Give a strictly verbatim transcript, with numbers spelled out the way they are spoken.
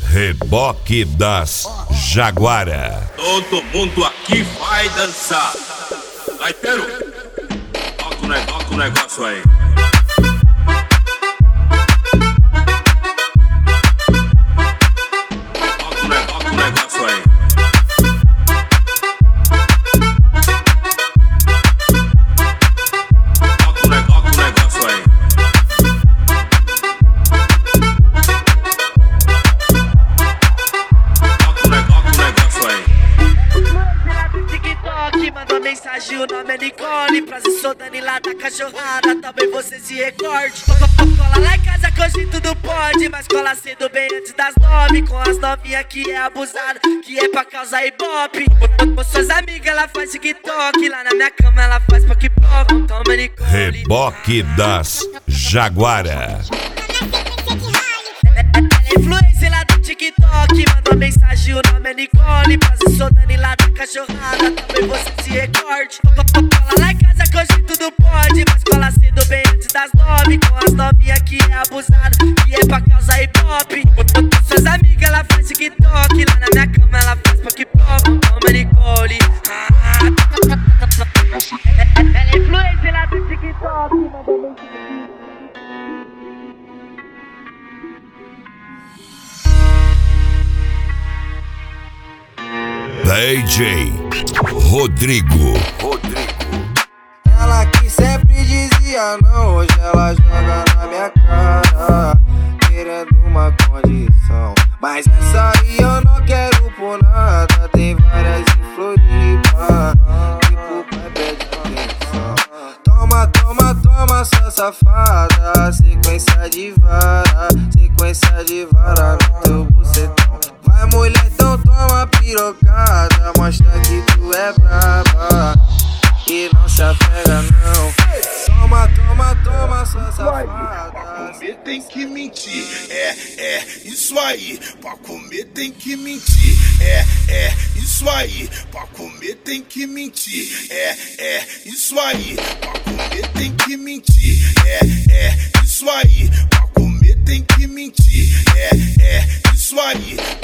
Reboque das Jaguara. Todo mundo aqui vai dançar. Vai, Peru. Toca o negócio, toca o negócio aí. Toca o negócio, toca o negócio aí. Toca o negócio, toca o negócio aí. Mandou mensagem, o nome é Nicole. Prazer, sou Dani lá da cachorrada, talvez você se recorde. Cola lá em casa que hoje tudo pode, mas cola cedo bem antes das nove. Com as novinhas que é abusada, que é pra causar ibope. Com suas amigas ela faz TikTok, lá na minha cama ela faz poc-poc. Toma Nicole. Reboque das Jaguara. Influência lá do TikTok, mandou mensagem, o nome é Nicole. Prazer, sou Dani lá da cachorrada, talvez você se recorde. Cola lá em casa que hoje tudo pode, mas cola cedo bem antes das nove. Com as novinhas que é abusada, que é pra causar ibope. Com suas amigas ela faz TikTok, lá na minha cama ela faz poc-poc. Toma Nicole. Ela é influência lá do TikTok, mandou mensagem. D J Rodrigo. Rodrigo. Ela que sempre dizia não, hoje ela joga na minha cara, querendo uma condição. Mas essa aí eu não quero por nada. Tem várias em Floripa que pro pai pede atenção. Toma, toma, toma, sua safada. Sequência de vara, sequência de vara no teu bucetão. Vai mulher, então toma pirocada, mostra que tu é braba e não se apega não. Toma, toma, toma, sua safada. Pra comer tem que mentir, é, é, isso aí. Pra comer tem que mentir, é, é, isso aí. Pra comer tem que mentir, é, é, isso aí. Pra comer tem que mentir, é, é, isso aí. Pra comer tem que mentir, é, é, isso aí.